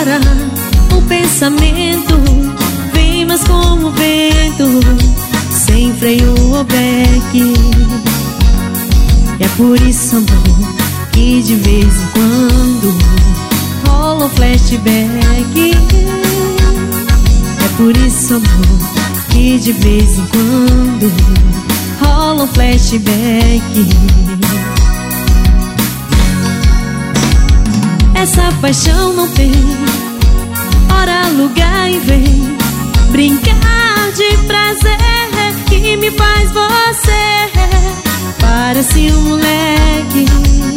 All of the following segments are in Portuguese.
para o pensamento, vem mais como vento, sem freio ou breque. E é por isso, amor, que de vez em quando rola um flashback. É por isso, amor, que de vez em quando rola um flashback. Essa paixão não tem hora, lugar e vem brincar de prazer que me faz você. Parece um moleque.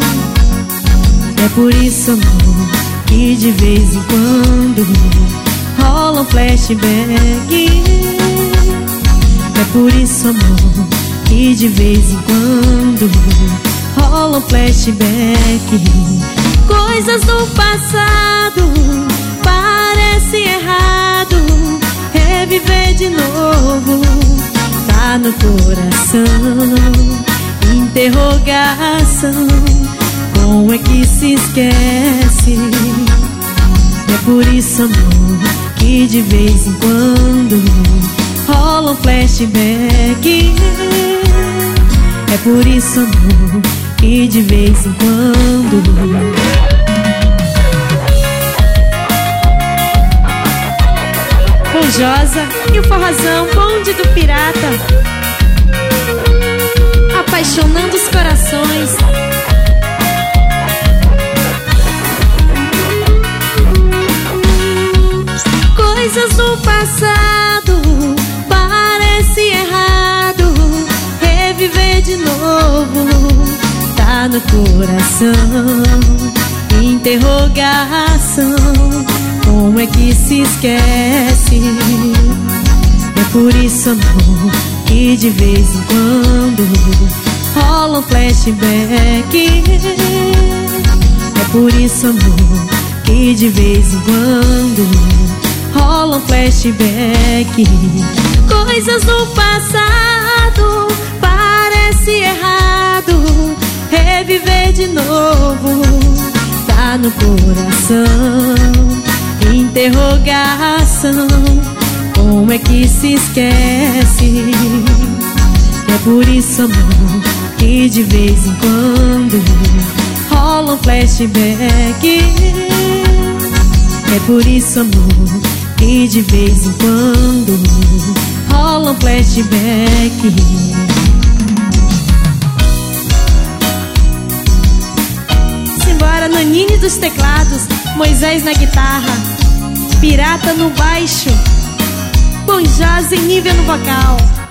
É por isso, amor, que de vez em quando rola um flashback. É por isso, amor, que de vez em quando rola um flashback. Coisas do passado, parece errado reviver de novo. Tá no coração, interrogação, como é que se esquece? É por isso, amor, que de vez em quando rola um flashback. É por isso, amor, que de vez em quando Josa e o forrozão, bonde do pirata, apaixonando os corações. Coisas do passado, parece errado reviver de novo. Tá no coração, interrogação, como é que se esquece? É por isso, amor, que de vez em quando rola um flashback. É por isso, amor, que de vez em quando rola um flashback. Coisas do passado, parece errado reviver de novo. Tá no coração, interrogação, como é que se esquece? É por isso, amor, que de vez em quando rola um flashback. É por isso, amor, que de vez em quando rola um flashback. Simbora, Nanine dos teclados, Moisés na guitarra, Pirata no baixo, Bom Josa em nível no vocal.